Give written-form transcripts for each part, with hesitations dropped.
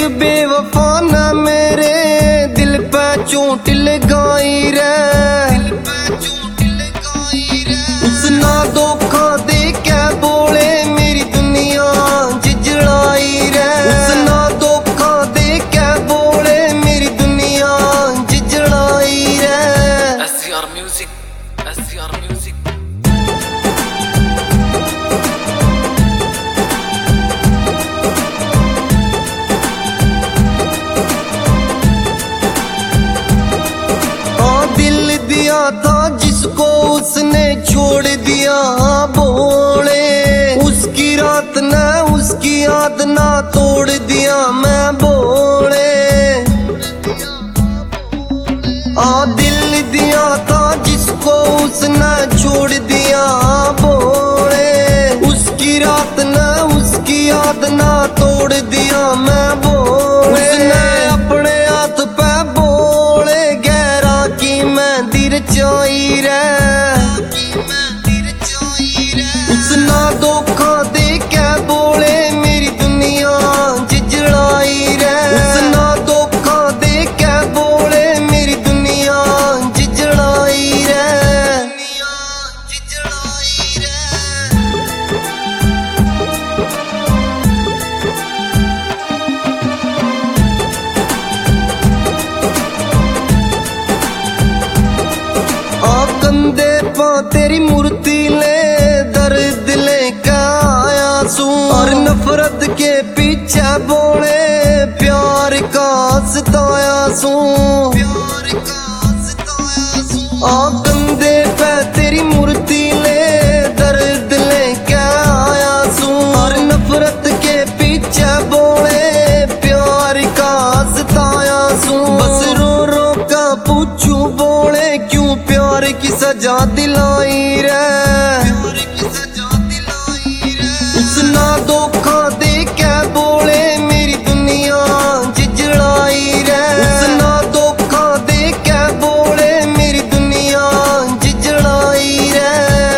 बेवफा ना मेरे दिल पे चोट लगाई रे, उसना धोखा दे के बोले मेरी दुनिया जिजड़ाई रे, उसना धोखा दे के बोले मेरी दुनिया जिजड़ाई रे। SCR Music, SCR Music। था जिसको उसने छोड़ दिया बोले, उसकी रात न उसकी याद ना तोड़ दिया मैं बोले। दिल दिया था जिसको उसने छोड़ दिया बोले, उसकी रात न उसकी याद ना तोड़ दिया मैं बोले। उसने अपने हाथ पे बोले गहरा की मेहंदी रचाई रे, उसना धोखा दे के बोले मेरी दुनिया जिजड़ाई रे, उसना धोखा दे के बोले मेरी दुनिया जिजड़ाई रे। कंधे पा तेरी मूर्ति ले दर्द लेके आया सू, और नफरत के पीछे बोले प्यार का सताया सू। कंधे पे तेरी मूर्ति ले दर्द लेके आया सू, और नफरत के पीछे बोले प्यार का सताया सू। बस रो रो का पूछू बोले क्यों प्यार की सजा दिलाई रे, उसना धोखा दे के बोले मेरी दुनिया जिजड़ाई रे, उसना धोखा दे के बोले मेरी दुनिया जिजड़ाई रे।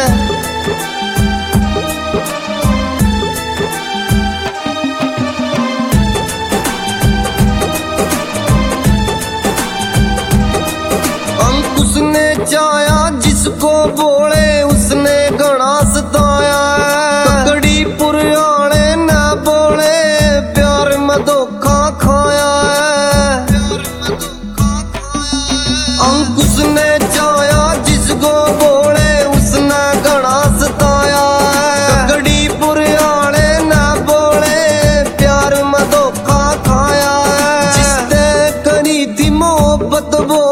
अंकुश ने चाया जिसको बोले उसने घना सताया है, ककड़ी पुराने न बोले प्यार में धोखा खाया है। अंकुश ने चाया जिसको बोले उसने घना सताया है, ककड़ी पुराने न बोले प्यार में धोखा खाया है। जिसने करी थी मोहब्बत वो